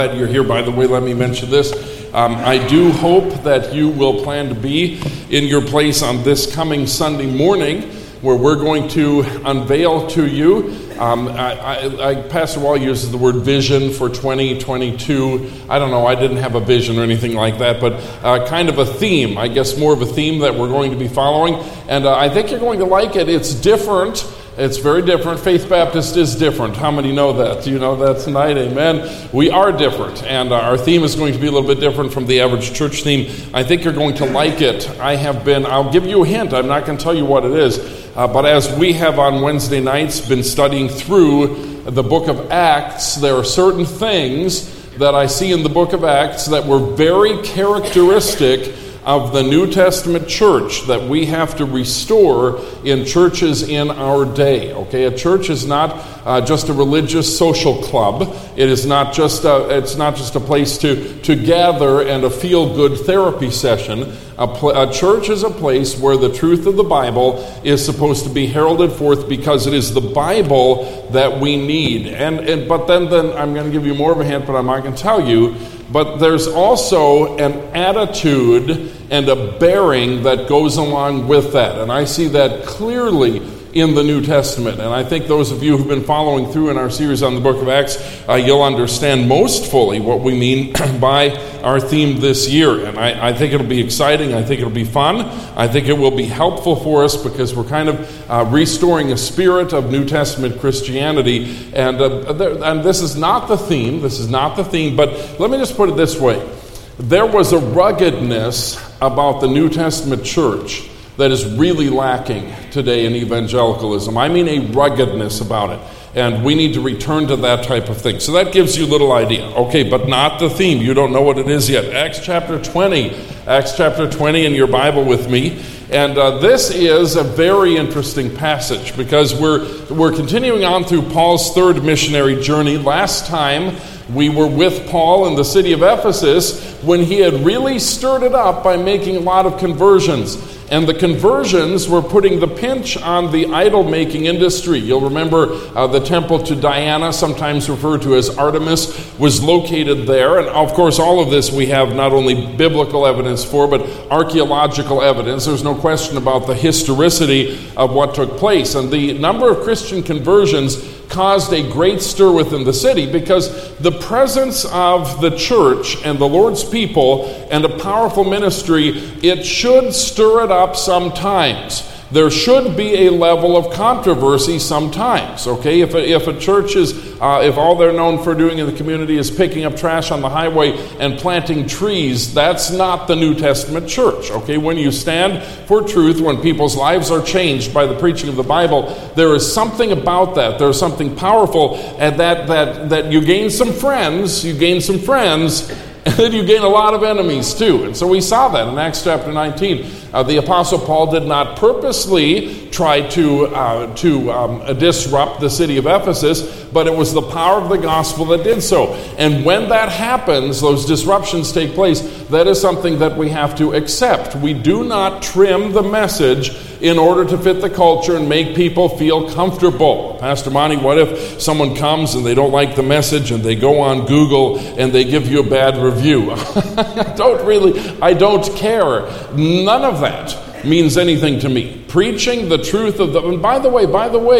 Glad you're here. By the way, let me mention this. I do hope that you will plan to be in your place on this coming Sunday morning, where we're going to unveil to you. Pastor Wall uses the word vision for 2022. I don't know, I didn't have a vision or anything like that, but kind of a theme, I guess more of a theme that we're going to be following. And I think you're going to like it. It's different. It's very different. Faith Baptist is different. How many know that? Do you know that tonight? Amen. We are different, and our theme is going to be a little bit different from the average church theme. I think you're going to like it. I'll give you a hint. I'm not going to tell you what it is, but as we have on Wednesday nights been studying through the book of Acts, there are certain things that I see in the book of Acts that were very characteristic of the New Testament church that we have to restore in churches in our day. Okay, a church is not just a religious social club. It is not just it's not just a place to gather and a feel-good therapy session. A church is a place where the truth of the Bible is supposed to be heralded forth, because it is the Bible that we need. But then I'm going to give you more of a hint, but I'm not going to tell you. But there's also an attitude and a bearing that goes along with that. And I see that clearly in the New Testament. And I think those of you who've been following through in our series on the book of Acts, you'll understand most fully what we mean by our theme this year. And I think it'll be exciting. I think it'll be fun. I think it will be helpful for us, because we're kind of restoring a spirit of New Testament Christianity. And this is not the theme. This is not the theme. But let me just put it this way. There was a ruggedness about the New Testament church that is really lacking today in evangelicalism. I mean a ruggedness about it. And we need to return to that type of thing. So that gives you a little idea. Okay, but not the theme. You don't know what it is yet. Acts chapter 20. Acts chapter 20 in your Bible with me. And this is a very interesting passage, because we're continuing on through Paul's third missionary journey. Last time we were with Paul in the city of Ephesus when he had really stirred it up by making a lot of conversions. And the conversions were putting the pinch on the idol-making industry. You'll remember the temple to Diana, sometimes referred to as Artemis, was located there. And of course, all of this we have not only biblical evidence for, but archaeological evidence. There's no question about the historicity of what took place. And the number of Christian conversions caused a great stir within the city, because the presence of the church and the Lord's people and a powerful ministry, it should stir it up sometimes. There should be a level of controversy sometimes, okay? If a church is, if all they're known for doing in the community is picking up trash on the highway and planting trees, that's not the New Testament church, okay? When you stand for truth, when people's lives are changed by the preaching of the Bible, there is something about that. There's something powerful, and that you gain some friends, and then you gain a lot of enemies too. And so we saw that in Acts chapter 19. The Apostle Paul did not purposely try to disrupt the city of Ephesus, but it was the power of the gospel that did so. And when that happens, those disruptions take place, that is something that we have to accept. We do not trim the message in order to fit the culture and make people feel comfortable. Pastor Monty, what if someone comes and they don't like the message and they go on Google and they give you a bad review? I don't care. None of that means anything to me. Preaching the truth of the... And by the way,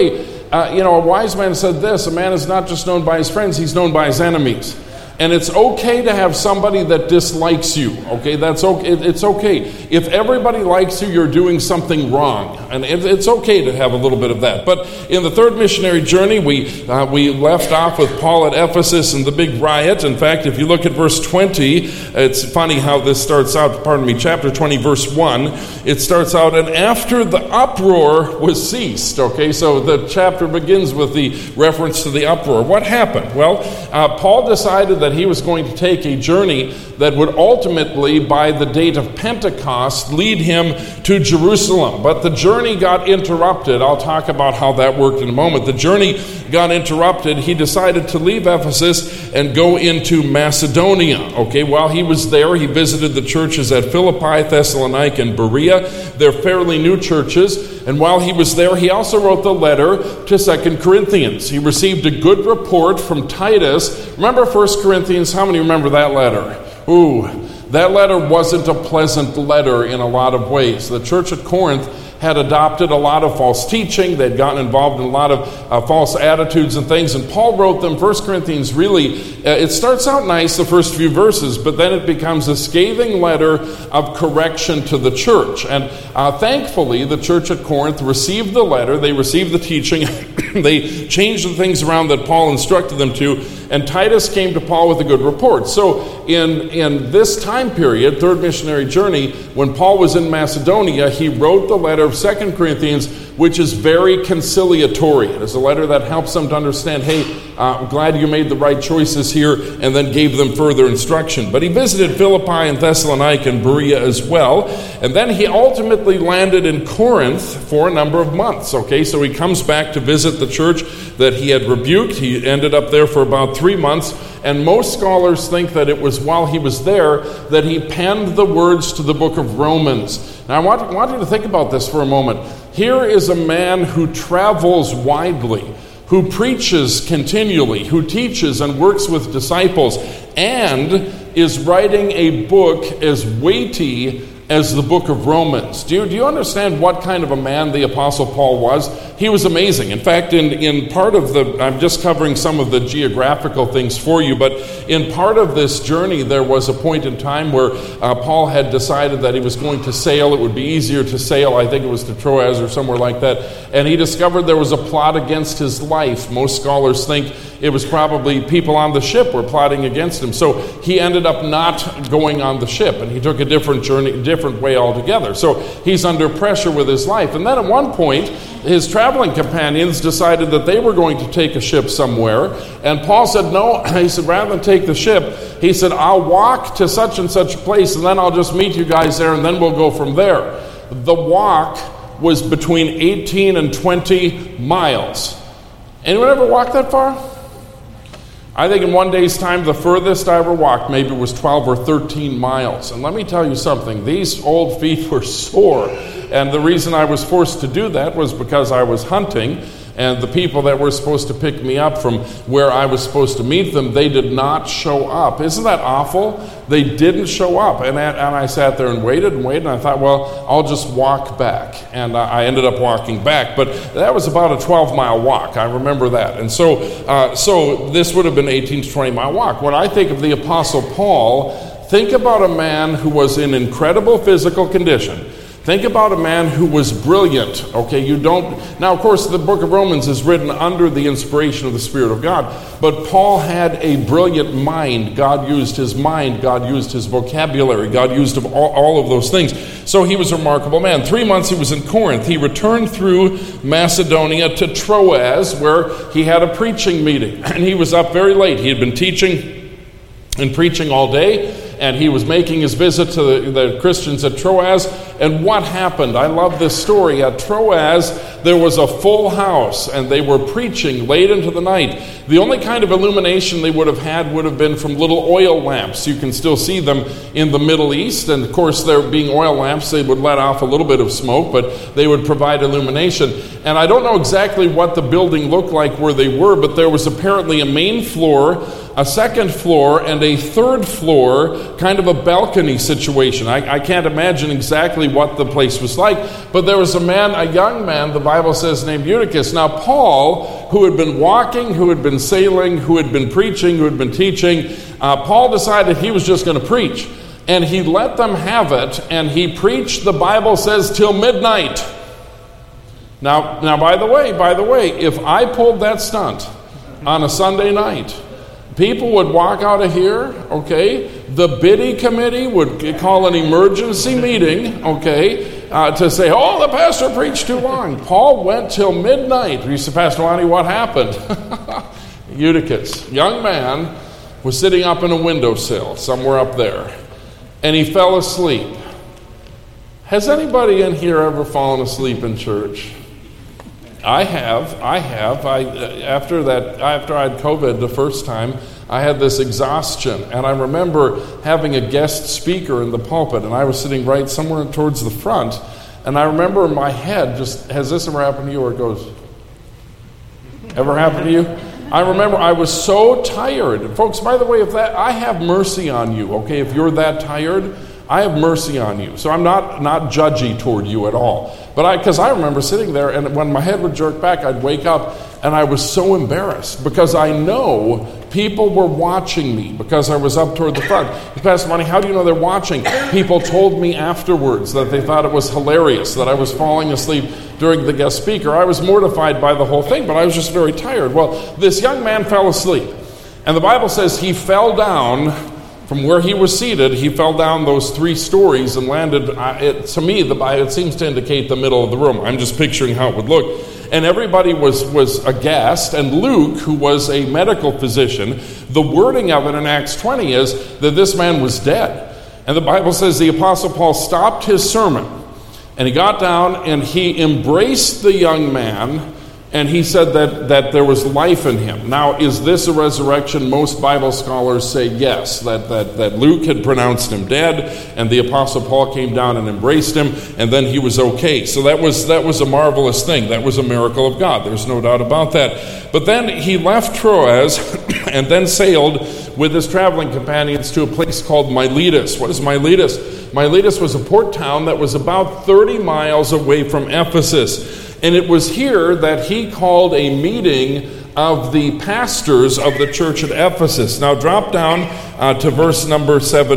a wise man said this: a man is not just known by his friends, he's known by his enemies. And it's okay to have somebody that dislikes you, okay? That's okay. It's okay. If everybody likes you, you're doing something wrong. And it's okay to have a little bit of that. But in the third missionary journey, we left off with Paul at Ephesus and the big riot. In fact, if you look at verse 20, it's funny how this starts out, chapter 20, verse 1. It starts out, and after the uproar was ceased, okay? So the chapter begins with the reference to the uproar. What happened? Well, Paul decided that he was going to take a journey that would ultimately, by the date of Pentecost, lead him to Jerusalem. But the journey got interrupted. I'll talk about how that worked in a moment. The journey got interrupted. He decided to leave Ephesus and go into Macedonia. Okay, while he was there, he visited the churches at Philippi, Thessalonica, and Berea. They're fairly new churches. And while he was there, he also wrote the letter to 2 Corinthians. He received a good report from Titus. Remember 1 Corinthians? How many remember that letter? Ooh, that letter wasn't a pleasant letter in a lot of ways. The church at Corinth had adopted a lot of false teaching. They'd gotten involved in a lot of false attitudes and things. And Paul wrote them. 1 Corinthians really, it starts out nice, the first few verses, but then it becomes a scathing letter of correction to the church. And thankfully, the church at Corinth received the letter. They received the teaching. They changed the things around that Paul instructed them to. And Titus came to Paul with a good report. So in this time period, third missionary journey, when Paul was in Macedonia, he wrote the letter of 2 Corinthians, which is very conciliatory. It is a letter that helps them to understand, hey, I'm glad you made the right choices here, and then gave them further instruction. But he visited Philippi and Thessalonica and Berea as well. And then he ultimately landed in Corinth for a number of months. Okay, so he comes back to visit the church that he had rebuked. He ended up there for about 3 months. And most scholars think that it was while he was there that he penned the words to the book of Romans. Now, I want you to think about this for a moment. Here is a man who travels widely, who preaches continually, who teaches and works with disciples, and is writing a book as weighty as the book of Romans. Do you understand what kind of a man the Apostle Paul was? He was amazing. In fact, in part of I'm just covering some of the geographical things for you, but in part of this journey, there was a point in time where Paul had decided that he was going to sail. It would be easier to sail. I think it was to Troas or somewhere like that. And he discovered there was a plot against his life. Most scholars think it was probably people on the ship were plotting against him. So he ended up not going on the ship, and he took a different journey, different way altogether. So he's under pressure with his life. And then at one point, his traveling companions decided that they were going to take a ship somewhere. And Paul said, no. He said, rather than take the ship, he said, I'll walk to such and such a place, and then I'll just meet you guys there, and then we'll go from there. The walk was between 18 and 20 miles. Anyone ever walked that far? I think in one day's time, the furthest I ever walked maybe was 12 or 13 miles. And let me tell you something, these old feet were sore. And the reason I was forced to do that was because I was hunting, and the people that were supposed to pick me up from where I was supposed to meet them, they did not show up. Isn't that awful? They didn't show up. And I sat there and waited, and I thought, well, I'll just walk back. And I ended up walking back. But that was about a 12-mile walk. I remember that. And so this would have been an 18 to 20-mile walk. When I think of the Apostle Paul, think about a man who was in incredible physical condition. Think about a man who was brilliant. Okay, now of course the book of Romans is written under the inspiration of the Spirit of God, but Paul had a brilliant mind. God used his mind, God used his vocabulary, God used all of those things. So he was a remarkable man. 3 months he was in Corinth. He returned through Macedonia to Troas, where he had a preaching meeting, and he was up very late. He had been teaching and preaching all day, and he was making his visit to the Christians at Troas. And what happened? I love this story. At Troas, there was a full house, and they were preaching late into the night. The only kind of illumination they would have had would have been from little oil lamps. You can still see them in the Middle East, and of course, there being oil lamps, they would let off a little bit of smoke, but they would provide illumination. And I don't know exactly what the building looked like where they were, but there was apparently a main floor, a second floor, and a third floor, kind of a balcony situation. I can't imagine exactly what the place was like, but there was a young man, the Bible says, named Eutychus. Now Paul, who had been walking, who had been sailing, who had been preaching, who had been teaching, Paul decided he was just going to preach. And he let them have it, and he preached, the Bible says, till midnight. Now, by the way, if I pulled that stunt on a Sunday night, people would walk out of here, okay? The Biddy committee would call an emergency meeting, okay, to say, oh, the pastor preached too long. Paul went till midnight. You said, Pastor Lonnie, what happened? Eutychus, young man, was sitting up in a windowsill somewhere up there, and he fell asleep. Has anybody in here ever fallen asleep in church? I have. After I had COVID the first time, I had this exhaustion. And I remember having a guest speaker in the pulpit, and I was sitting right somewhere towards the front. And I remember in my head, has this ever happened to you? Or it goes, ever happened to you? I remember I was so tired. Folks, by the way, I have mercy on you, okay? If you're that tired, I have mercy on you. So I'm not judgy toward you at all. But because I remember sitting there, and when my head would jerk back, I'd wake up, and I was so embarrassed because I know people were watching me because I was up toward the front. Pastor Monty, how do you know they're watching? People told me afterwards that they thought it was hilarious that I was falling asleep during the guest speaker. I was mortified by the whole thing, but I was just very tired. Well, this young man fell asleep, and the Bible says he fell down from where he was seated. He fell down those 3 stories and landed, to me, it seems to indicate the middle of the room. I'm just picturing how it would look. And everybody was aghast. And Luke, who was a medical physician, the wording of it in Acts 20 is that this man was dead. And the Bible says the Apostle Paul stopped his sermon, and he got down and he embraced the young man, and he said that there was life in him. Now, is this a resurrection? Most Bible scholars say yes, that Luke had pronounced him dead, and the Apostle Paul came down and embraced him, and then he was okay. So that was a marvelous thing. That was a miracle of God. There's no doubt about that. But then he left Troas and then sailed with his traveling companions to a place called Miletus. What is Miletus? Miletus was a port town that was about 30 miles away from Ephesus. And it was here that he called a meeting of the pastors of the church at Ephesus. Now drop down to verse number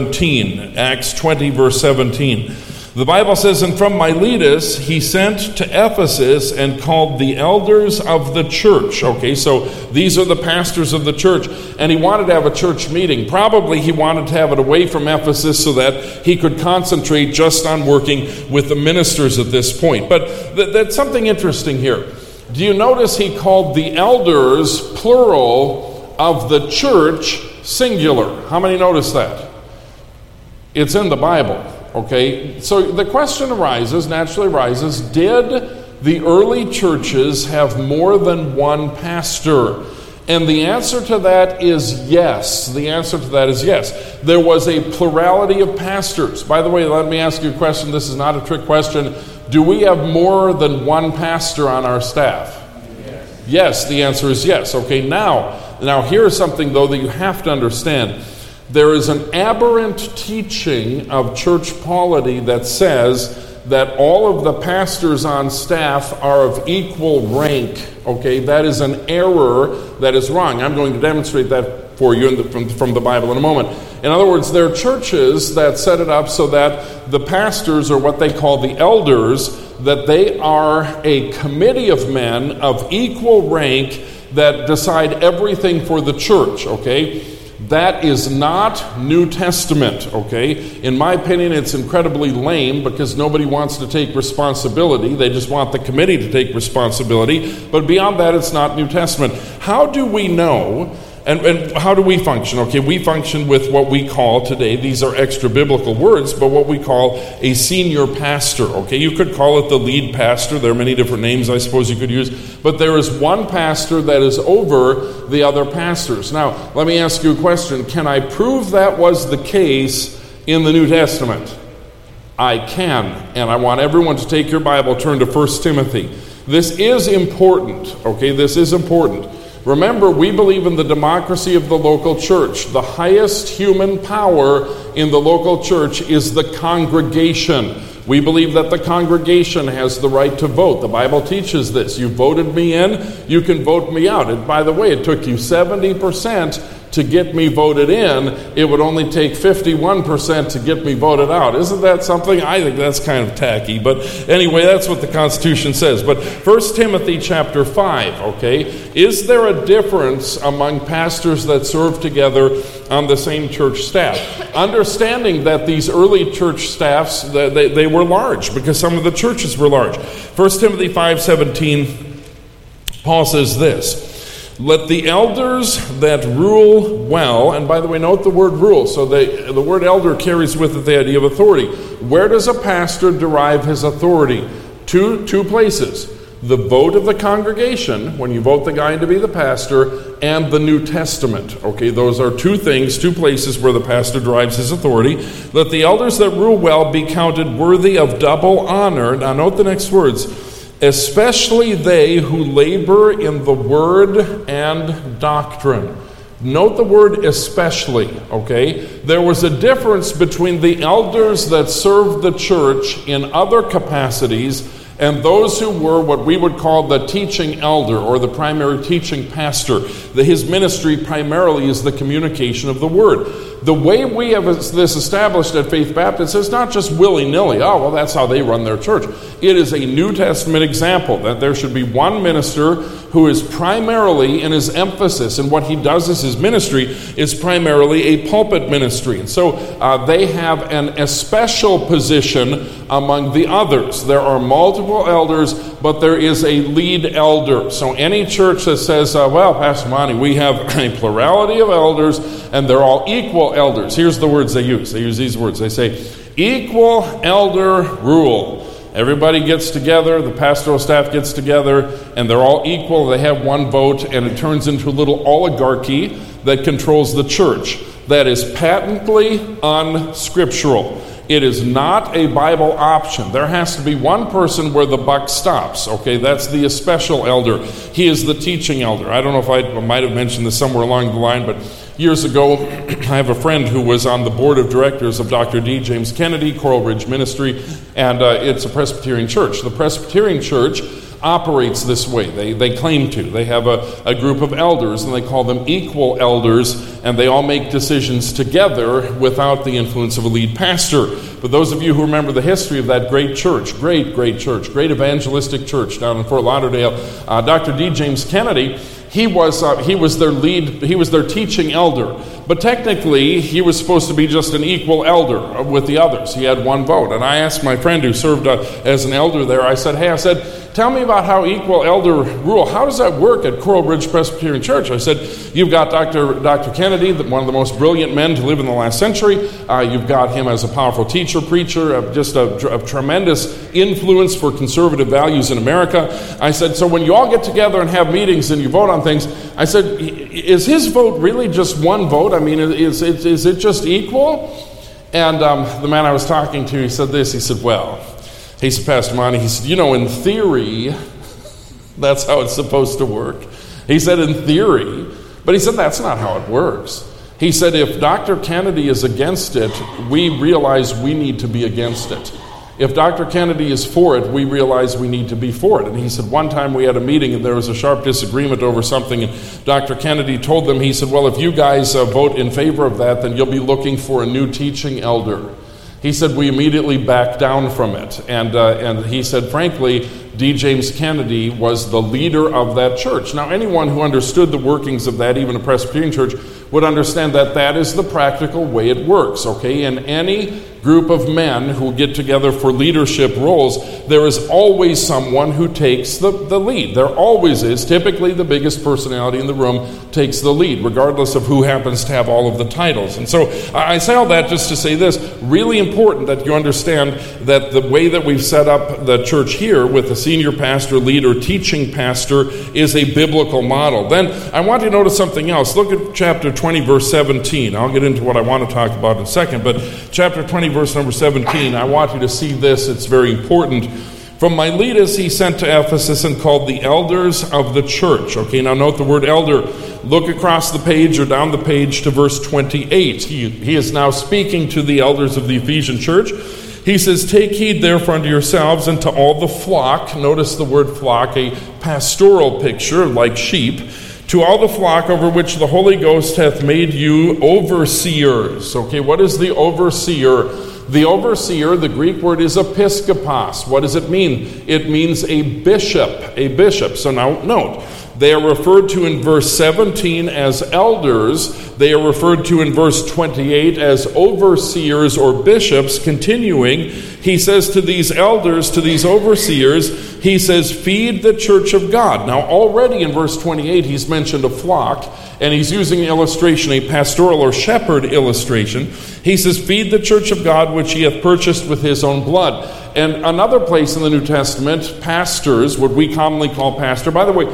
17, Acts 20, verse 17. The Bible says, and from Miletus he sent to Ephesus and called the elders of the church. Okay, so these are the pastors of the church. And he wanted to have a church meeting. Probably he wanted to have it away from Ephesus so that he could concentrate just on working with the ministers at this point. But that's something interesting here. Do you notice he called the elders, plural, of the church, singular? How many notice that? It's in the Bible. Okay, so the question naturally arises, did the early churches have more than one pastor? And the answer to that is yes. The answer to that is yes. There was a plurality of pastors. By the way, let me ask you a question. This is not a trick question. Do we have more than one pastor on our staff? Yes, the answer is yes. Okay, now here's something, though, that you have to understand. There is an aberrant teaching of church polity that says that all of the pastors on staff are of equal rank. Okay, that is an error that is wrong. I'm going to demonstrate that for you from the Bible in a moment. In other words, there are churches that set it up so that the pastors, or what they call the elders, that they are a committee of men of equal rank that decide everything for the church, okay? That is not New Testament, okay? In my opinion, it's incredibly lame because nobody wants to take responsibility. They just want the committee to take responsibility. But beyond that, it's not New Testament. How do we know, and how do we function? Okay, we function with what we call today, these are extra biblical words, but what we call a senior pastor, okay? You could call it the lead pastor. There are many different names I suppose you could use. But there is one pastor that is over the other pastors. Now, let me ask you a question. Can I prove that was the case in the New Testament? I can. And I want everyone to take your Bible, turn to 1 Timothy. This is important, okay? This is important. Remember, we believe in the democracy of the local church. The highest human power in the local church is the congregation. We believe that the congregation has the right to vote. The Bible teaches this. You voted me in, you can vote me out. And by the way, it took you 70% to get me voted in. It would only take 51% to get me voted out. Isn't that something? I think that's kind of tacky. But anyway, that's what the Constitution says. But 1 Timothy chapter 5, okay? Is there a difference among pastors that serve together on the same church staff? Understanding that these early church staffs, they were large because some of the churches were large. 1 Timothy 5:17, Paul says this, let the elders that rule well, and by the way, note the word rule, so the word elder carries with it the idea of authority. Where does a pastor derive his authority? Two places. The vote of the congregation, when you vote the guy to be the pastor, and the New Testament. Okay, those are two things, two places where the pastor derives his authority. Let the elders that rule well be counted worthy of double honor. Now note the next words. Especially they who labor in the word and doctrine. Note the word especially, okay? There was a difference between the elders that served the church in other capacities and those who were what we would call the teaching elder or the primary teaching pastor. His ministry primarily is the communication of the word. The way we have this established at Faith Baptist is not just willy-nilly. Oh, well, that's how they run their church. It is a New Testament example that there should be one minister who is primarily, in his emphasis and what he does as his ministry, is primarily a pulpit ministry. And so they have an especial position among the others. There are multiple elders, but there is a lead elder. So any church that says, well, Pastor Monty, we have a plurality of elders, and they're all equal elders. Here's the words they use. They use these words. They say, equal elder rule. Everybody gets together, the pastoral staff gets together, and they're all equal. They have one vote, and it turns into a little oligarchy that controls the church. That is patently unscriptural. It is not a Bible option. There has to be one person where the buck stops. Okay, that's the especial elder. He is the teaching elder. I don't know if I might have mentioned this somewhere along the line, but years ago, I have a friend who was on the board of directors of Dr. D. James Kennedy, Coral Ridge Ministry, and it's a Presbyterian church. The Presbyterian church operates this way. They claim to. They have a group of elders, and they call them equal elders, and they all make decisions together without the influence of a lead pastor. But those of you who remember the history of that great church, great church, great evangelistic church down in Fort Lauderdale, Dr. D. James Kennedy, he was their lead, he was their teaching elder. But technically, he was supposed to be just an equal elder with the others. He had one vote. And I asked my friend who served as an elder there, I said, tell me about how equal elder rule, how does that work at Coral Ridge Presbyterian Church? I said, you've got Dr. Kennedy, one of the most brilliant men to live in the last century. You've got him as a powerful teacher, preacher, just a tremendous influence for conservative values in America. I said, so when you all get together and have meetings and you vote on things, I said, is his vote really just one vote? I mean, is it just equal? And the man I was talking to, he said this. He said, Pastor Monty, he said, in theory, that's how it's supposed to work. He said, in theory, but he said, that's not how it works. He said, if Dr. Kennedy is against it, we realize we need to be against it. If Dr. Kennedy is for it, we realize we need to be for it. And he said, one time we had a meeting and there was a sharp disagreement over something, and Dr. Kennedy told them, he said, well, if you guys vote in favor of that, then you'll be looking for a new teaching elder. He said, we immediately backed down from it. And he said, frankly, D. James Kennedy was the leader of that church. Now, anyone who understood the workings of that, even a Presbyterian church, would understand that that is the practical way it works, okay? In any group of men who get together for leadership roles, there is always someone who takes the lead. There always is. Typically, the biggest personality in the room takes the lead, regardless of who happens to have all of the titles. And so I say all that just to say this, really important that you understand that the way that we've set up the church here with the senior pastor, leader, teaching pastor is a biblical model. Then I want you to notice something else. Look at chapter 20, verse 17. I'll get into what I want to talk about in a second, but chapter 20, verse number 17, I want you to see this. It's very important. From Miletus he sent to Ephesus and called the elders of the church. Okay, now note the word elder. Look across the page or down the page to verse 28. He is now speaking to the elders of the Ephesian church. He says, take heed therefore unto yourselves and to all the flock. Notice the word flock, a pastoral picture like sheep. To all the flock over which the Holy Ghost hath made you overseers. Okay, what is the overseer? The overseer, the Greek word is episkopos. What does it mean? It means a bishop. So now note, they are referred to in verse 17 as elders. They are referred to in verse 28 as overseers or bishops. Continuing, he says to these elders, to these overseers, he says, feed the church of God. Now already in verse 28 he's mentioned a flock, and he's using an illustration, a pastoral or shepherd illustration. He says, feed the church of God which he hath purchased with his own blood. And another place in the New Testament, pastors, what we commonly call pastor. By the way, that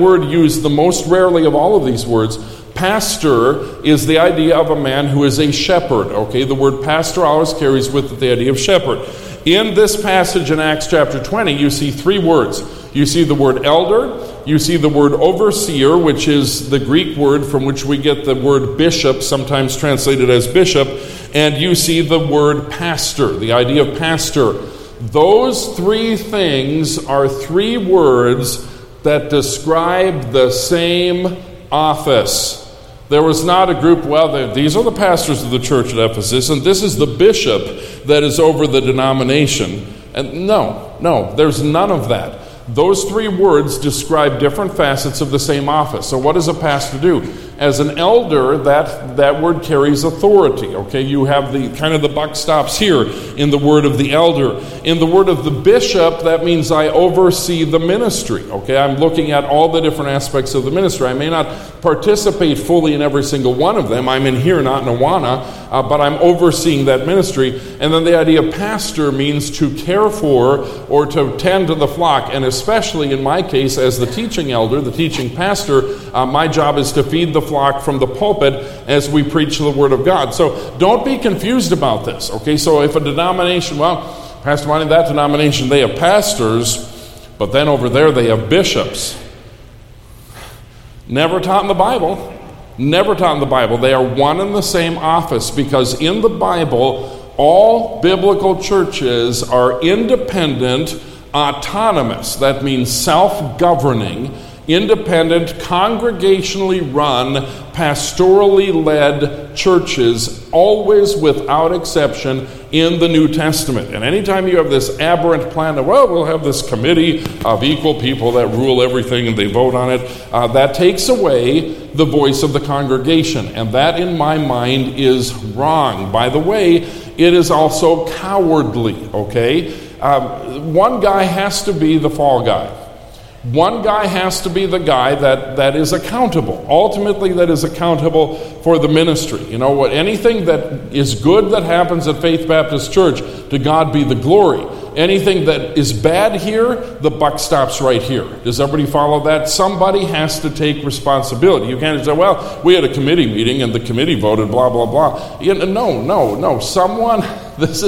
word used the most rarely of all of these words. Pastor is the idea of a man who is a shepherd. Okay, the word pastor always carries with it the idea of shepherd. In this passage in Acts chapter 20, you see three words. You see the word elder, you see the word overseer, which is the Greek word from which we get the word bishop, sometimes translated as bishop, and you see the word pastor, the idea of pastor. Those three things are three words that describe the same office. There was not a group, well, these are the pastors of the church at Ephesus, and this is the bishop that is over the denomination. And no, there's none of that. Those three words describe different facets of the same office. So what does a pastor do? As an elder, that word carries authority. Okay, you have the buck stops here in the word of the elder. In the word of the bishop, that means I oversee the ministry. Okay, I'm looking at all the different aspects of the ministry. I may not participate fully in every single one of them. I'm in here, not in Awana, but I'm overseeing that ministry. And then the idea of pastor means to care for or to tend to the flock. And especially in my case, as the teaching elder, the teaching pastor, my job is to feed the flock from the pulpit as we preach the Word of God. So don't be confused about this. Okay, so if a denomination, well, Pastor Monty, that denomination, they have pastors, but then over there they have bishops. Never taught in the Bible. Never taught in the Bible. They are one and the same office, because in the Bible, all biblical churches are independent, autonomous. That means self-governing, independent, congregationally run, pastorally led churches, always without exception in the New Testament. And anytime you have this aberrant plan of, well, we'll have this committee of equal people that rule everything and they vote on it, that takes away the voice of the congregation. And that, in my mind, is wrong. By the way, it is also cowardly, okay? One guy has to be the fall guy. One guy has to be the guy that is accountable. Ultimately, that is accountable for the ministry. You know what? Anything that is good that happens at Faith Baptist Church, to God be the glory. Anything that is bad here, the buck stops right here. Does everybody follow that? Somebody has to take responsibility. You can't say, well, we had a committee meeting and the committee voted blah, blah, blah. No. Someone, this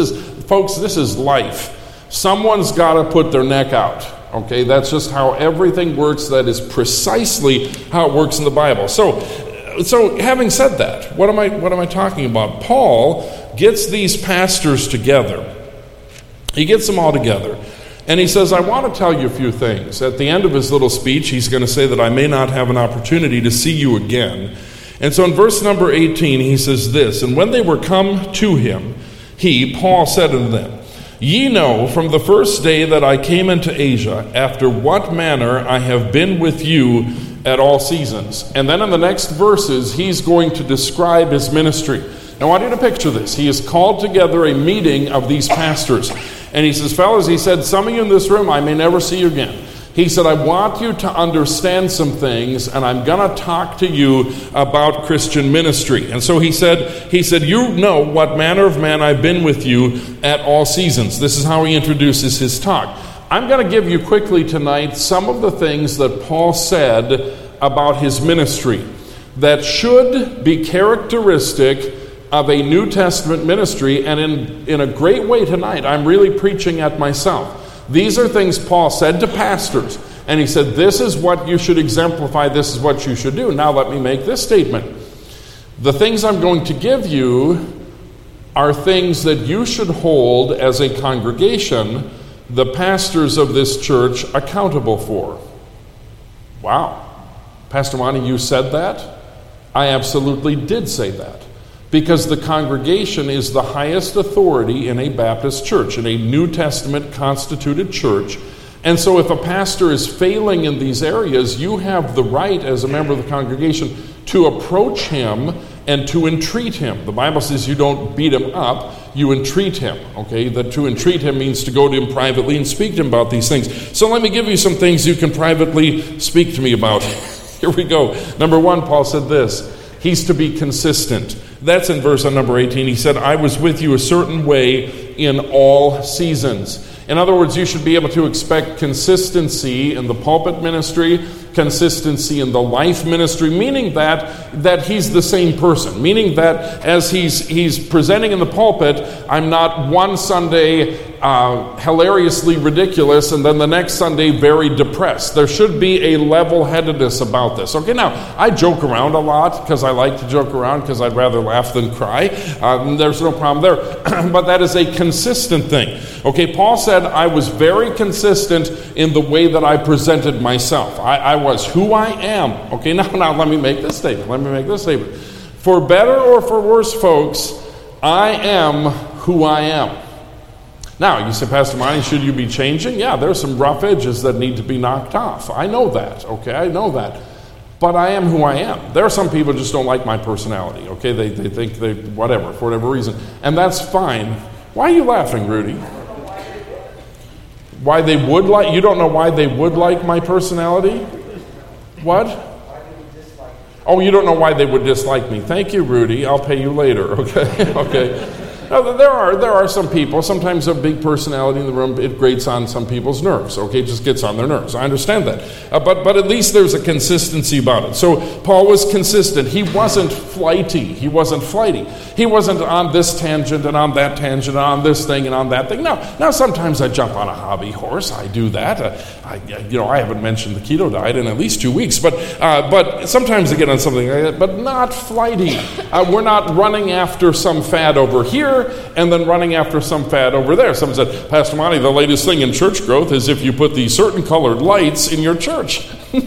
is life. Someone's got to put their neck out. Okay, that's just how everything works. That is precisely how it works in the Bible. So having said that, what am I talking about? Paul gets these pastors together. He gets them all together. And he says, I want to tell you a few things. At the end of his little speech, he's going to say that I may not have an opportunity to see you again. And so in verse number 18, he says this, and when they were come to him, Paul said unto them, Ye know from the first day that I came into Asia, after what manner I have been with you at all seasons. And then in the next verses, he's going to describe his ministry. Now, I want you to picture this. He has called together a meeting of these pastors. And he says, fellas, he said, some of you in this room, I may never see you again. He said, I want you to understand some things, and I'm going to talk to you about Christian ministry. And so he said, you know what manner of man I've been with you at all seasons. This is how he introduces his talk. I'm going to give you quickly tonight some of the things that Paul said about his ministry that should be characteristic of a New Testament ministry, and in a great way tonight, I'm really preaching at myself. These are things Paul said to pastors, and he said, this is what you should exemplify, this is what you should do. Now let me make this statement. The things I'm going to give you are things that you should hold as a congregation the pastors of this church accountable for. Wow. Pastor Monty, you said that? I absolutely did say that. Because the congregation is the highest authority in a Baptist church, in a New Testament constituted church. And so if a pastor is failing in these areas, you have the right as a member of the congregation to approach him and to entreat him. The Bible says you don't beat him up, you entreat him. Okay, that to entreat him means to go to him privately and speak to him about these things. So let me give you some things you can privately speak to me about. Here we go. Number one, Paul said this. He's to be consistent. That's in verse number 18. He said, I was with you a certain way in all seasons. In other words, you should be able to expect consistency in the pulpit ministry consistency in the life ministry, meaning that he's the same person, meaning that as he's presenting in the pulpit, I'm not one Sunday hilariously ridiculous and then the next Sunday very depressed. There should be a level-headedness about this. Okay, now, I joke around a lot because I like to joke around because I'd rather laugh than cry. There's no problem there. But that is a consistent thing. Okay, Paul said, I was very consistent in the way that I presented myself. I was who I am. Okay, now let me make this statement. For better or for worse, folks, I am who I am. Now, you say, Pastor Monty, should you be changing? Yeah, there's some rough edges that need to be knocked off. I know that, okay? I know that. But I am who I am. There are some people who just don't like my personality, okay? They think whatever, for whatever reason. And that's fine. Why are you laughing, Rudy? Why they would like? You don't know why they would like my personality? What? Oh, you don't know why they would dislike me. Thank you, Rudy. I'll pay you later, okay? Okay. Now, there are some people, sometimes a big personality in the room, it grates on some people's nerves, okay? It just gets on their nerves. I understand that. But at least there's a consistency about it. So Paul was consistent. He wasn't flighty. He wasn't flighty. He wasn't on this tangent and on that tangent and on this thing and on that thing. Now sometimes I jump on a hobby horse. I do that. I haven't mentioned the keto diet in at least 2 weeks. But sometimes I get on something like that, but not flighty. We're not running after some fad over here and then running after some fad over there. Someone said, Pastor Monty, the latest thing in church growth is if you put these certain colored lights in your church.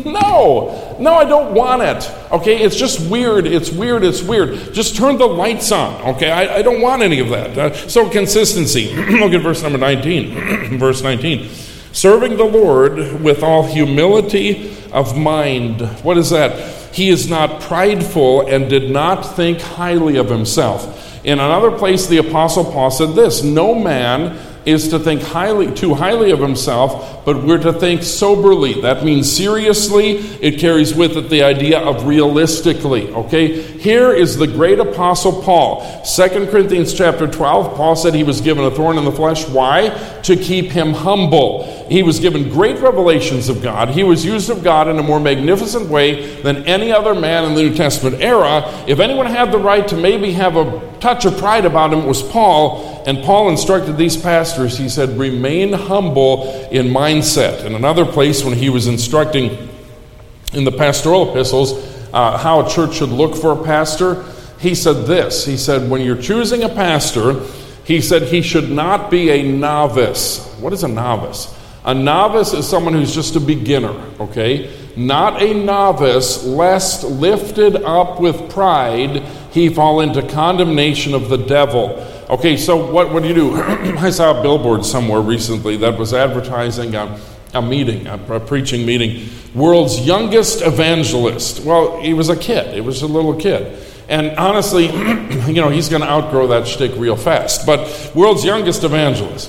No, I don't want it. Okay, it's just weird. It's weird. Just turn the lights on. Okay, I don't want any of that. So consistency. Look at verse number 19. Verse 19. Serving the Lord with all humility of mind. What is that? He is not prideful and did not think highly of himself. In another place, the Apostle Paul said this, no man is to think too highly of himself, but we're to think soberly. That means seriously. It carries with it the idea of realistically. Okay? Here is the great Apostle Paul. 2 Corinthians chapter 12, Paul said he was given a thorn in the flesh. Why? To keep him humble. He was given great revelations of God. He was used of God in a more magnificent way than any other man in the New Testament era. If anyone had the right to maybe have a touch of pride about him, it was Paul. And Paul instructed these pastors, he said, remain humble in mindset. In another place, when he was instructing in the pastoral epistles how a church should look for a pastor, he said this. He said, when you're choosing a pastor, he said he should not be a novice. What is a novice? A novice is someone who's just a beginner, okay? Not a novice, lest lifted up with pride, he fall into condemnation of the devil. Okay, so what do you do? I saw a billboard somewhere recently that was advertising a meeting, a preaching meeting. World's youngest evangelist. Well, he was a kid. It was a little kid. And honestly, he's going to outgrow that shtick real fast. But world's youngest evangelist.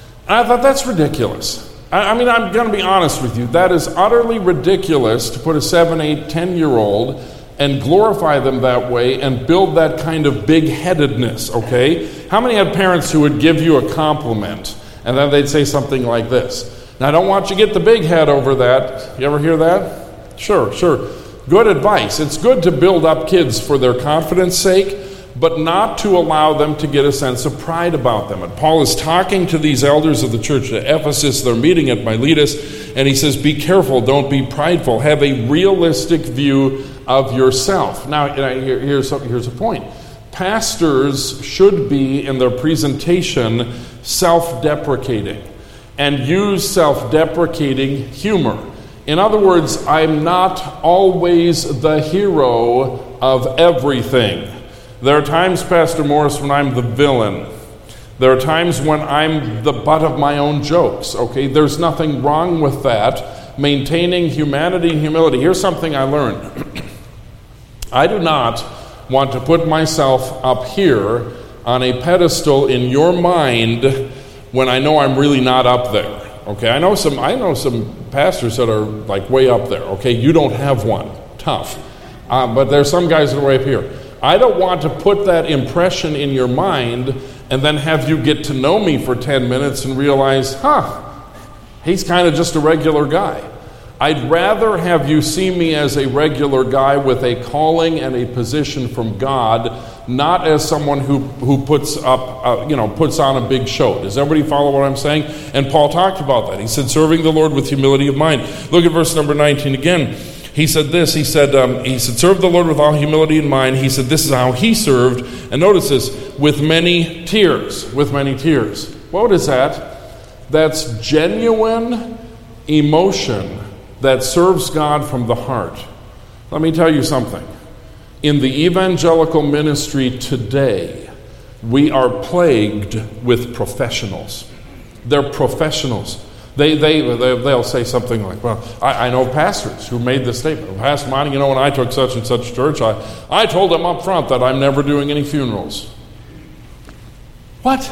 I thought that's ridiculous. I mean, I'm going to be honest with you. That is utterly ridiculous to put a 7, 8, 10-year-old and glorify them that way and build that kind of big-headedness, okay? How many had parents who would give you a compliment and then they'd say something like this? Now, I don't want you to get the big head over that. You ever hear that? Sure. Good advice. It's good to build up kids for their confidence sake, but not to allow them to get a sense of pride about them. And Paul is talking to these elders of the church at Ephesus. They're meeting at Miletus, and he says, be careful, don't be prideful. Have a realistic view of yourself. Now, here's a point. Pastors should be, in their presentation, self-deprecating and use self-deprecating humor. In other words, I'm not always the hero of everything. There are times, Pastor Morris, when I'm the villain. There are times when I'm the butt of my own jokes, okay? There's nothing wrong with that. Maintaining humanity and humility. Here's something I learned. I do not want to put myself up here on a pedestal in your mind when I know I'm really not up there. Okay, I know some pastors that are like way up there. Okay, you don't have one. Tough. But there's some guys that are way up here. I don't want to put that impression in your mind and then have you get to know me for 10 minutes and realize, he's kind of just a regular guy. I'd rather have you see me as a regular guy with a calling and a position from God, not as someone who puts on a big show. Does everybody follow what I'm saying? And Paul talked about that. He said, serving the Lord with humility of mind. Look at verse number 19 again. He said this. He said, serve the Lord with all humility in mind. He said, this is how he served. And notice this, with many tears. With many tears. What is that? That's genuine emotion that serves God from the heart. Let me tell you something. In the evangelical ministry today, we are plagued with professionals. They're professionals. They'll say something like, well, I know pastors who made this statement. Pastor Monty, when I took such and such church, I told them up front that I'm never doing any funerals. What?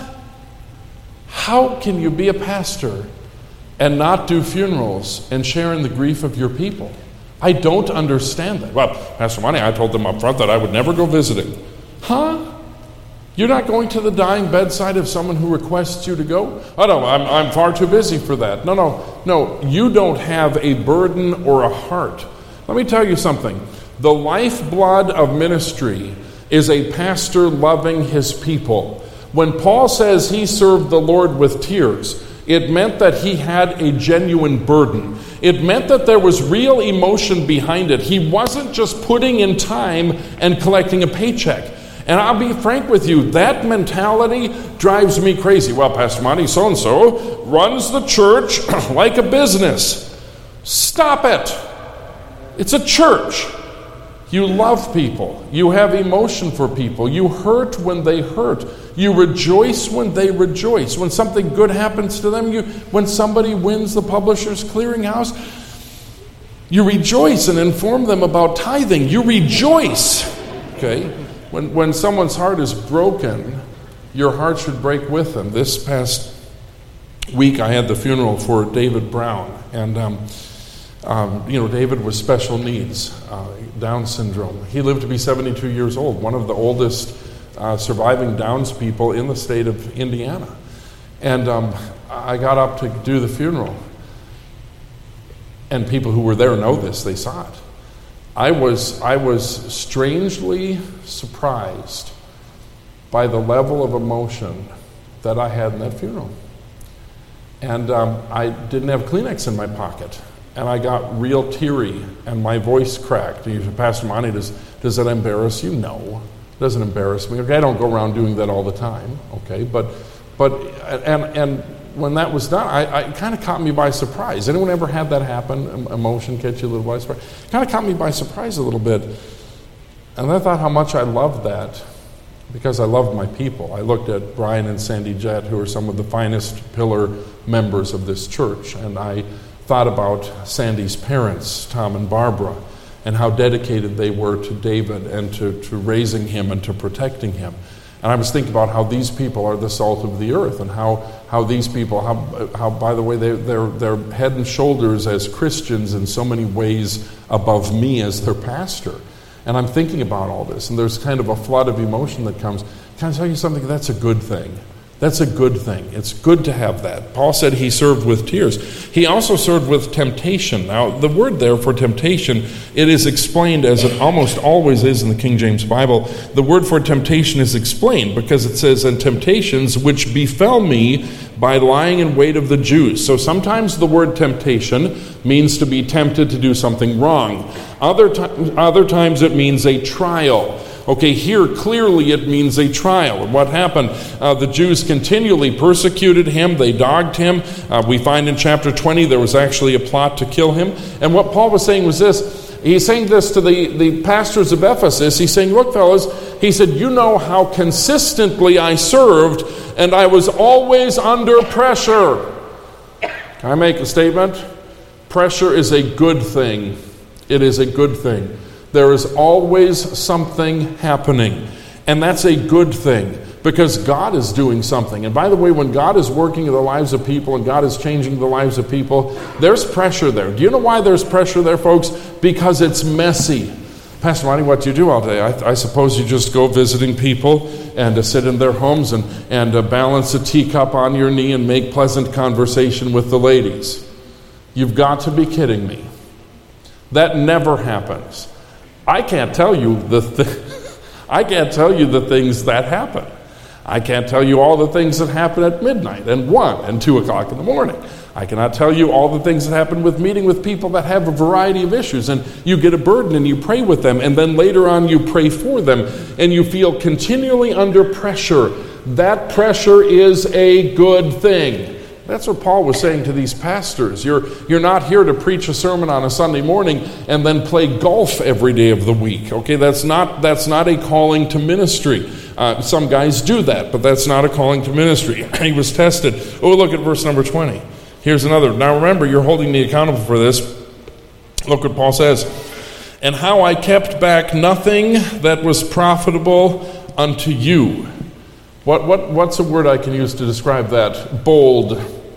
How can you be a pastor and not do funerals and share in the grief of your people? I don't understand that. Well, Pastor Monty, I told them up front that I would never go visiting. Huh? You're not going to the dying bedside of someone who requests you to go? Oh, no, I'm far too busy for that. No, you don't have a burden or a heart. Let me tell you something. The lifeblood of ministry is a pastor loving his people. When Paul says he served the Lord with tears, it meant that he had a genuine burden. It meant that there was real emotion behind it. He wasn't just putting in time and collecting a paycheck. And I'll be frank with you, that mentality drives me crazy. Well, Pastor Monty, so-and-so runs the church like a business. Stop it. It's a church. You love people. You have emotion for people. You hurt when they hurt. You rejoice when they rejoice. When something good happens to them, when somebody wins the Publishers Clearinghouse, you rejoice and inform them about tithing. You rejoice. Okay? When someone's heart is broken, your heart should break with them. This past week, I had the funeral for David Brown. And, David was special needs, Down syndrome. He lived to be 72 years old, one of the oldest surviving Downs people in the state of Indiana. And I got up to do the funeral. And people who were there know this, they saw it. I was strangely surprised by the level of emotion that I had in that funeral. And I didn't have Kleenex in my pocket. And I got real teary, and my voice cracked. And you said, Pastor Monty, does that embarrass you? No, it doesn't embarrass me. Okay, I don't go around doing that all the time. Okay, but when that was done, it kind of caught me by surprise. Anyone ever had that happen? Emotion catch you a little by surprise? It kind of caught me by surprise a little bit. And I thought how much I loved that because I loved my people. I looked at Brian and Sandy Jett, who are some of the finest pillar members of this church, and I thought about Sandy's parents, Tom and Barbara, and how dedicated they were to David and to raising him and to protecting him. And I was thinking about how these people are the salt of the earth, and how these people, how by the way, they're head and shoulders as Christians in so many ways above me as their pastor. And I'm thinking about all this, and there's kind of a flood of emotion that comes. Can I tell you something? That's a good thing. That's a good thing. It's good to have that. Paul said he served with tears. He also served with temptation. Now, the word there for temptation, it is explained as it almost always is in the King James Bible. The word for temptation is explained because it says, and temptations which befell me by lying in wait of the Jews. So sometimes the word temptation means to be tempted to do something wrong. Other times it means a trial. Okay, here clearly it means a trial. And what happened? The Jews continually persecuted him. They dogged him. We find in chapter 20 there was actually a plot to kill him. And what Paul was saying was this. He's saying this to the pastors of Ephesus. He's saying, look, fellas, he said, you know how consistently I served, and I was always under pressure. Can I make a statement? Pressure is a good thing. It is a good thing. There is always something happening, and that's a good thing because God is doing something. And by the way, when God is working in the lives of people and God is changing the lives of people, there's pressure there. Do you know why there's pressure there, folks? Because it's messy. Pastor Monty, what do you do all day? I suppose you just go visiting people and sit in their homes and balance a teacup on your knee and make pleasant conversation with the ladies. You've got to be kidding me. That never happens. I can't tell you the things that happen. I can't tell you all the things that happen at midnight and 1 and 2 o'clock in the morning. I cannot tell you all the things that happen with meeting with people that have a variety of issues, and you get a burden and you pray with them, and then later on you pray for them, and you feel continually under pressure. That pressure is a good thing. That's what Paul was saying to these pastors. You're not here to preach a sermon on a Sunday morning and then play golf every day of the week. Okay, that's not a calling to ministry. Some guys do that, but that's not a calling to ministry. He was tested. Oh, look at verse number 20. Here's another. Now remember, you're holding me accountable for this. Look what Paul says. And how I kept back nothing that was profitable unto you. What's a word I can use to describe that? Bold,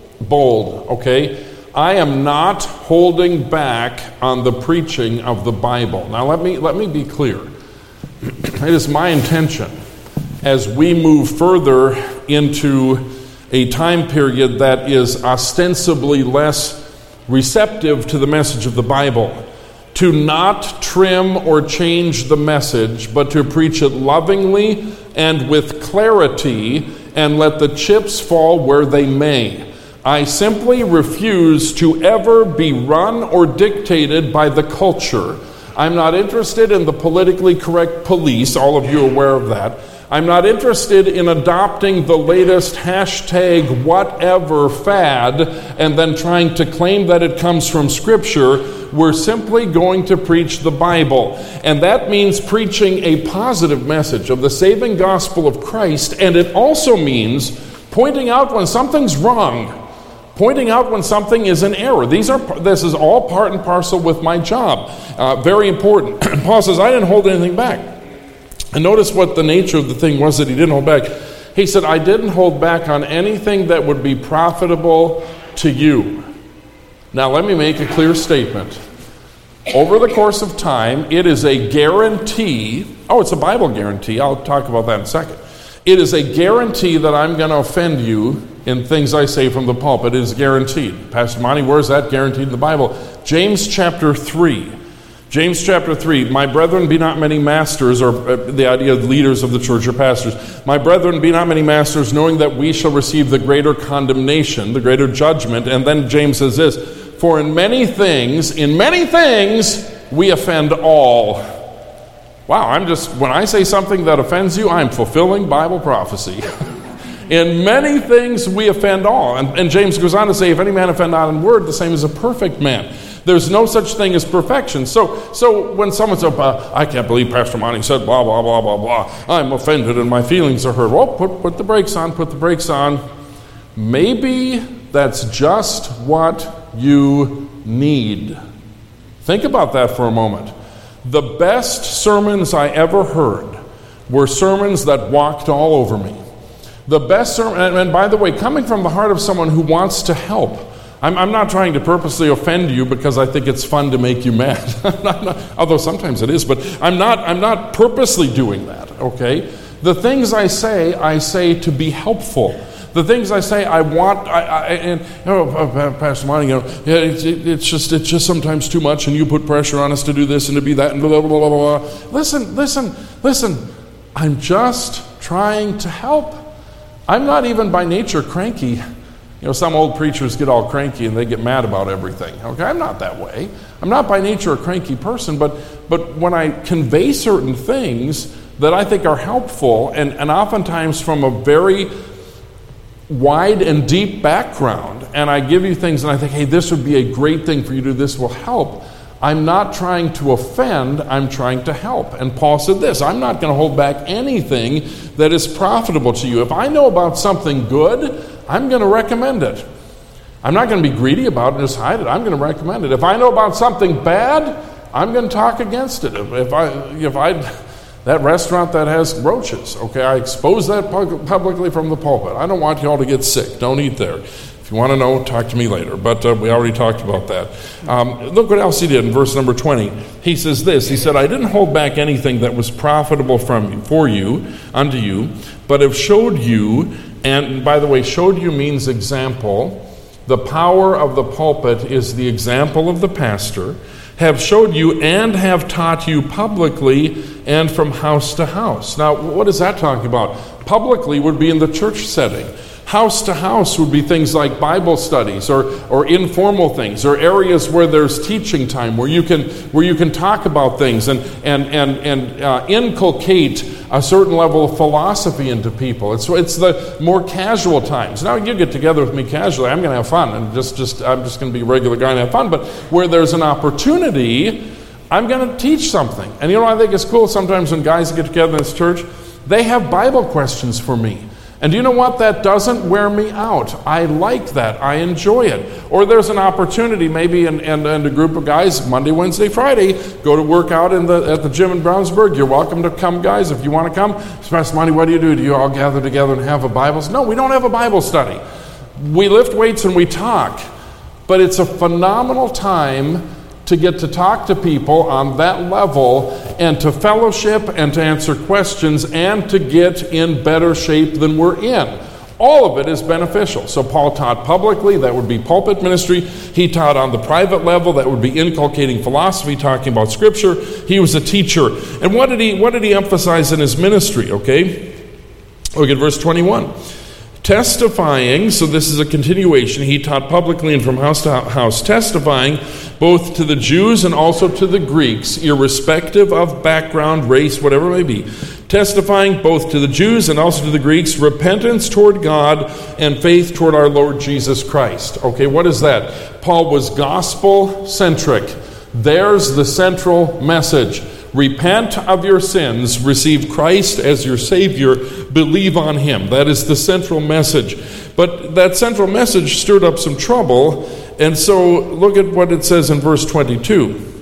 okay? I am not holding back on the preaching of the Bible. Now let me be clear. It is my intention as we move further into a time period that is ostensibly less receptive to the message of the Bible, to not trim or change the message, but to preach it lovingly and with clarity, and let the chips fall where they may. I simply refuse to ever be run or dictated by the culture. I'm not interested in the politically correct police, all of you are aware of that. I'm not interested in adopting the latest hashtag whatever fad and then trying to claim that it comes from Scripture. We're simply going to preach the Bible. And that means preaching a positive message of the saving gospel of Christ. And it also means pointing out when something's wrong, pointing out when something is an error. This is all part and parcel with my job. Very important. Paul says, I didn't hold anything back. And notice what the nature of the thing was that he didn't hold back. He said, I didn't hold back on anything that would be profitable to you. Now let me make a clear statement. Over the course of time, it is a guarantee. Oh, it's a Bible guarantee. I'll talk about that in a second. It is a guarantee that I'm going to offend you in things I say from the pulpit. It is guaranteed. Pastor Monty, where's that guaranteed in the Bible? James chapter 3. James chapter 3, my brethren, be not many masters, or the idea of leaders of the church or pastors. My brethren, be not many masters, knowing that we shall receive the greater condemnation, the greater judgment. And then James says this, for in many things, we offend all. Wow, when I say something that offends you, I'm fulfilling Bible prophecy. In many things we offend all. And James goes on to say, if any man offend not in word, the same is a perfect man. There's no such thing as perfection. So when someone says, I can't believe Pastor Monty said blah, blah, blah, blah, blah. I'm offended and my feelings are hurt. Well, put the brakes on, Maybe that's just what you need. Think about that for a moment. The best sermons I ever heard were sermons that walked all over me. The best sermon, and by the way, coming from the heart of someone who wants to help. I'm not trying to purposely offend you because I think it's fun to make you mad. Although sometimes it is, but I'm not purposely doing that, okay? The things I say to be helpful. The things I say, Pastor Monty, it's just sometimes too much, and you put pressure on us to do this and to be that, and blah, blah, blah, blah, blah. Listen. I'm just trying to help. I'm not even by nature cranky. Some old preachers get all cranky and they get mad about everything. Okay, I'm not that way. I'm not by nature a cranky person, but when I convey certain things that I think are helpful, and oftentimes from a very wide and deep background, and I give you things and I think, hey, this would be a great thing for you to do, this will help. I'm not trying to offend, I'm trying to help. And Paul said this, I'm not going to hold back anything that is profitable to you. If I know about something good, I'm going to recommend it. I'm not going to be greedy about it and just hide it. I'm going to recommend it. If I know about something bad, I'm going to talk against it. If that restaurant that has roaches, okay, I expose that publicly from the pulpit. I don't want you all to get sick. Don't eat there. If you want to know, talk to me later. But we already talked about that. Look what else he did in verse number 20. He says this. He said, I didn't hold back anything that was profitable for you, unto you, but have showed you. And by the way, showed you means example. The power of the pulpit is the example of the pastor have showed you and have taught you publicly and from house to house. Now, what is that talking about? Publicly would be in the church setting. House to house would be things like Bible studies or informal things, or areas where there's teaching time, where you can talk about things and inculcate a certain level of philosophy into people. It's the more casual times. Now you get together with me casually, I'm going to have fun, and I'm just going to be a regular guy and have fun. But where there's an opportunity, I'm going to teach something. And you know what I think is cool? Sometimes when guys get together in this church, they have Bible questions for me. And do you know what? That doesn't wear me out. I like that. I enjoy it. Or there's an opportunity, maybe in a group of guys, Monday, Wednesday, Friday, go to work out at the gym in Brownsburg. You're welcome to come, guys, if you want to come. Pastor Monty, what do? Do you all gather together and have a Bible study? No, we don't have a Bible study. We lift weights and we talk. But it's a phenomenal time to get to talk to people on that level and to fellowship and to answer questions and to get in better shape than we're in. All of it is beneficial. So Paul taught publicly, that would be pulpit ministry. He taught on the private level, that would be inculcating philosophy, talking about Scripture. He was a teacher. And what did he emphasize in his ministry? Okay, look at verse 21. Testifying, so this is a continuation, he taught publicly and from house to house, testifying both to the Jews and also to the Greeks, irrespective of background, race, whatever it may be. Testifying both to the Jews and also to the Greeks, repentance toward God and faith toward our Lord Jesus Christ. Okay, what is that? Paul was gospel-centric. There's the central message. Repent of your sins, receive Christ as your Savior, believe on Him. That is the central message. But that central message stirred up some trouble, and so look at what it says in verse 22.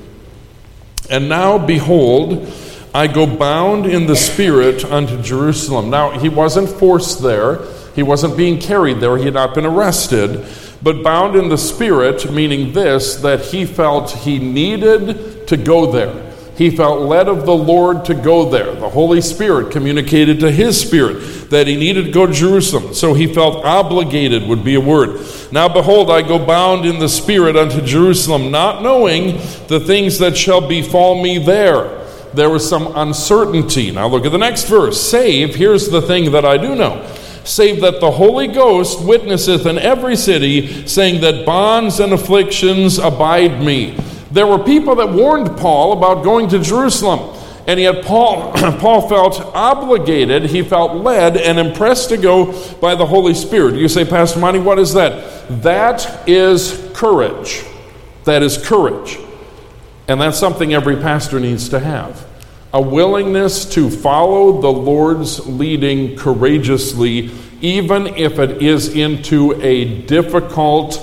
And now, behold, I go bound in the Spirit unto Jerusalem. Now, he wasn't forced there. He wasn't being carried there. He had not been arrested. But bound in the Spirit, meaning this, that he felt he needed to go there. He felt led of the Lord to go there. The Holy Spirit communicated to his spirit that he needed to go to Jerusalem. So he felt obligated, would be a word. Now behold, I go bound in the Spirit unto Jerusalem, not knowing the things that shall befall me there. There was some uncertainty. Now look at the next verse. Save, here's the thing that I do know. Save that the Holy Ghost witnesseth in every city, saying that bonds and afflictions abide me. There were people that warned Paul about going to Jerusalem, and yet Paul felt obligated, he felt led and impressed to go by the Holy Spirit. You say, Pastor Monty, what is that? That is courage. That is courage. And that's something every pastor needs to have. A willingness to follow the Lord's leading courageously, even if it is into a difficult,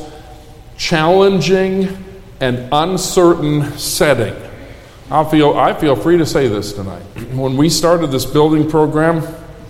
challenging, and uncertain setting. I feel free to say this tonight. When we started this building program,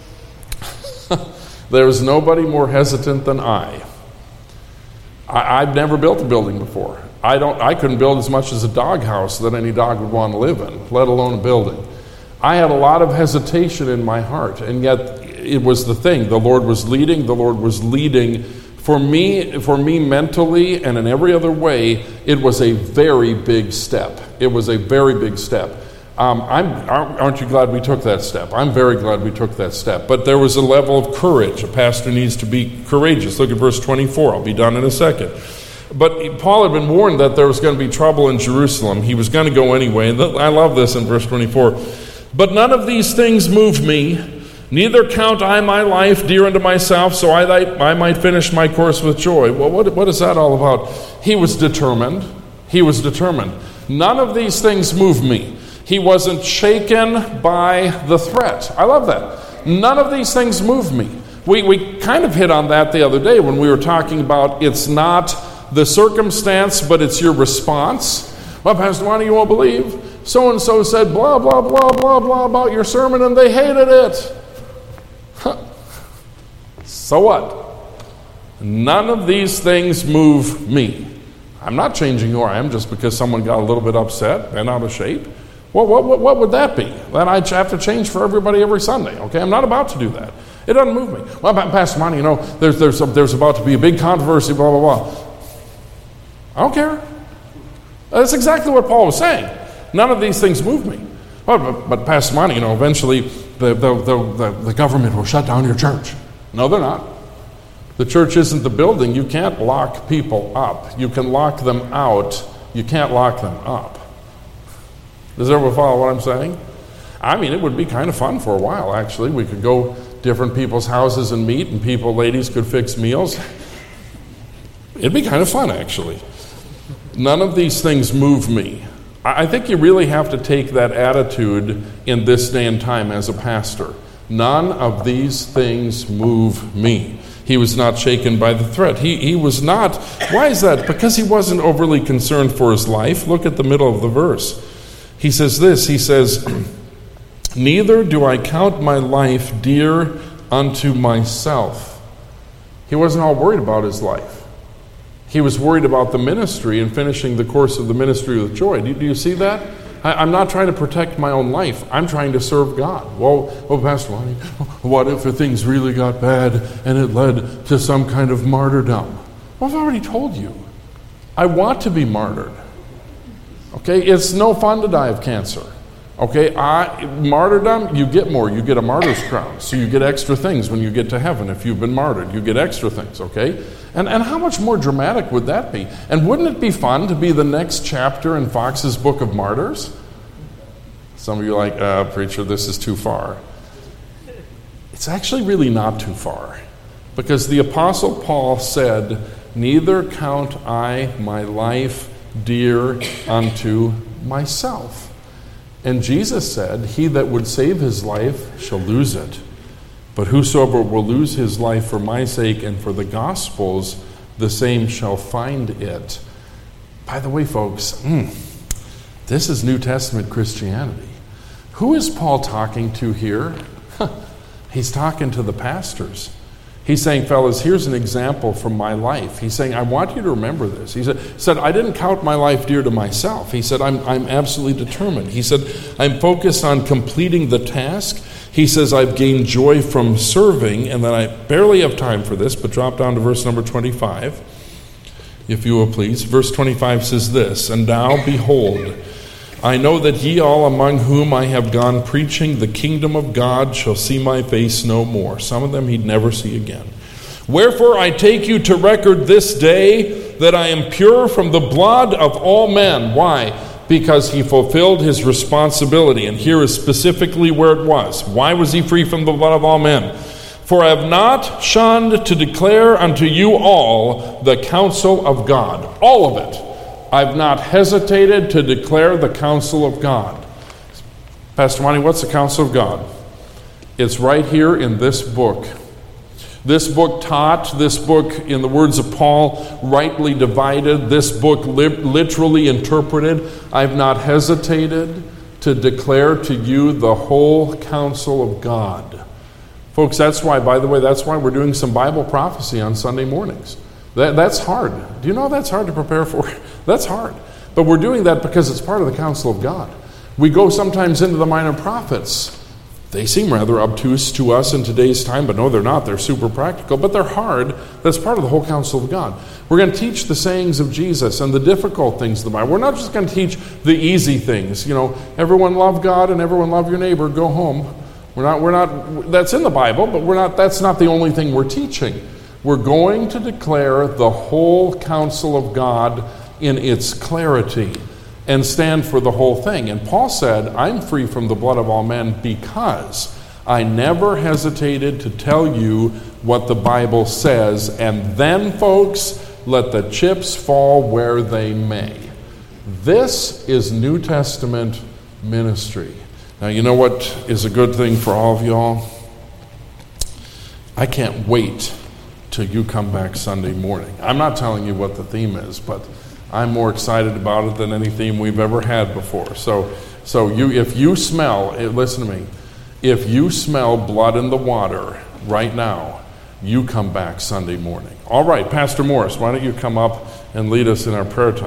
there was nobody more hesitant than I. I've never built a building before. I couldn't build as much as a doghouse that any dog would want to live in, let alone a building. I had a lot of hesitation in my heart, and yet it was the thing. The Lord was leading. The Lord was leading. For me mentally and in every other way, it was a very big step. It was a very big step. Aren't you glad we took that step? I'm very glad we took that step. But there was a level of courage. A pastor needs to be courageous. Look at verse 24. I'll be done in a second. But Paul had been warned that there was going to be trouble in Jerusalem. He was going to go anyway. And I love this in verse 24. But none of these things move me. Neither count I my life dear unto myself, so I might finish my course with joy. Well, what is that all about? He was determined. He was determined. None of these things move me. He wasn't shaken by the threat. I love that. None of these things move me. We kind of hit on that the other day when we were talking about it's not the circumstance, but it's your response. Well, Pastor Monty, you won't believe. So-and-so said blah, blah, blah, blah, blah about your sermon, and they hated it. So what? None of these things move me. I'm not changing who I am just because someone got a little bit upset and out of shape. Well, what would that be? Then I'd have to change for everybody every Sunday. Okay, I'm not about to do that. It doesn't move me. Well, Pastor Monty, you know, there's about to be a big controversy, blah, blah, blah. I don't care. That's exactly what Paul was saying. None of these things move me. But Pastor Monty, eventually the government will shut down your church. No, they're not. The church isn't the building. You can't lock people up. You can lock them out. You can't lock them up. Does everyone follow what I'm saying? I mean, it would be kind of fun for a while, actually. We could go different people's houses and meet, and ladies could fix meals. It'd be kind of fun, actually. None of these things move me. I think you really have to take that attitude in this day and time as a pastor. None of these things move me. He was not shaken by the threat. He was not. Why is that? Because he wasn't overly concerned for his life. Look at the middle of the verse. He says this. He says, neither do I count my life dear unto myself. He wasn't all worried about his life. He was worried about the ministry and finishing the course of the ministry with joy. Do you see that? I'm not trying to protect my own life. I'm trying to serve God. Well, Pastor Lonnie, what if things really got bad and it led to some kind of martyrdom? Well, I've already told you. I want to be martyred. Okay, it's no fun to die of cancer. Okay, martyrdom, you get more. You get a martyr's crown. So you get extra things when you get to heaven. If you've been martyred, you get extra things, okay? And how much more dramatic would that be? And wouldn't it be fun to be the next chapter in Fox's Book of Martyrs? Some of you are like, preacher, this is too far. It's actually really not too far. Because the Apostle Paul said, neither count I my life dear unto myself. And Jesus said, he that would save his life shall lose it. But whosoever will lose his life for my sake and for the gospel's, the same shall find it. By the way, folks, this is New Testament Christianity. Who is Paul talking to here? He's talking to the pastors. He's saying, fellas, here's an example from my life. He's saying, I want you to remember this. He said, I didn't count my life dear to myself. He said, I'm absolutely determined. He said, I'm focused on completing the task. He says, I've gained joy from serving, and then I barely have time for this, but drop down to verse number 25, if you will please. Verse 25 says this, and now, behold, I know that ye all among whom I have gone preaching the kingdom of God shall see my face no more. Some of them he'd never see again. Wherefore I take you to record this day that I am pure from the blood of all men. Why? Because he fulfilled his responsibility. And here is specifically where it was. Why was he free from the blood of all men? For I have not shunned to declare unto you all the counsel of God. All of it. I've not hesitated to declare the counsel of God. Pastor Monty, what's the counsel of God? It's right here in this book. This book taught, this book, in the words of Paul, rightly divided, this book literally interpreted. I've not hesitated to declare to you the whole counsel of God. Folks, that's why, by the way, that's why we're doing some Bible prophecy on Sunday mornings. That's hard. Do you know that's hard to prepare for? That's hard. But we're doing that because it's part of the counsel of God. We go sometimes into the minor prophets. They seem rather obtuse to us in today's time, but no, they're not. They're super practical, but they're hard. That's part of the whole counsel of God. We're going to teach the sayings of Jesus and the difficult things of the Bible. We're not just going to teach the easy things. You know, everyone love God and everyone love your neighbor, go home. We're not, that's in the Bible, but that's not the only thing we're teaching. We're going to declare the whole counsel of God in its clarity and stand for the whole thing. And Paul said, I'm free from the blood of all men because I never hesitated to tell you what the Bible says. And then, folks, let the chips fall where they may. This is New Testament ministry. Now, you know what is a good thing for all of y'all? I can't wait till you come back Sunday morning. I'm not telling you what the theme is, but I'm more excited about it than any theme we've ever had before. So if you smell, listen to me, if you smell blood in the water right now, you come back Sunday morning. All right, Pastor Morris, why don't you come up and lead us in our prayer time?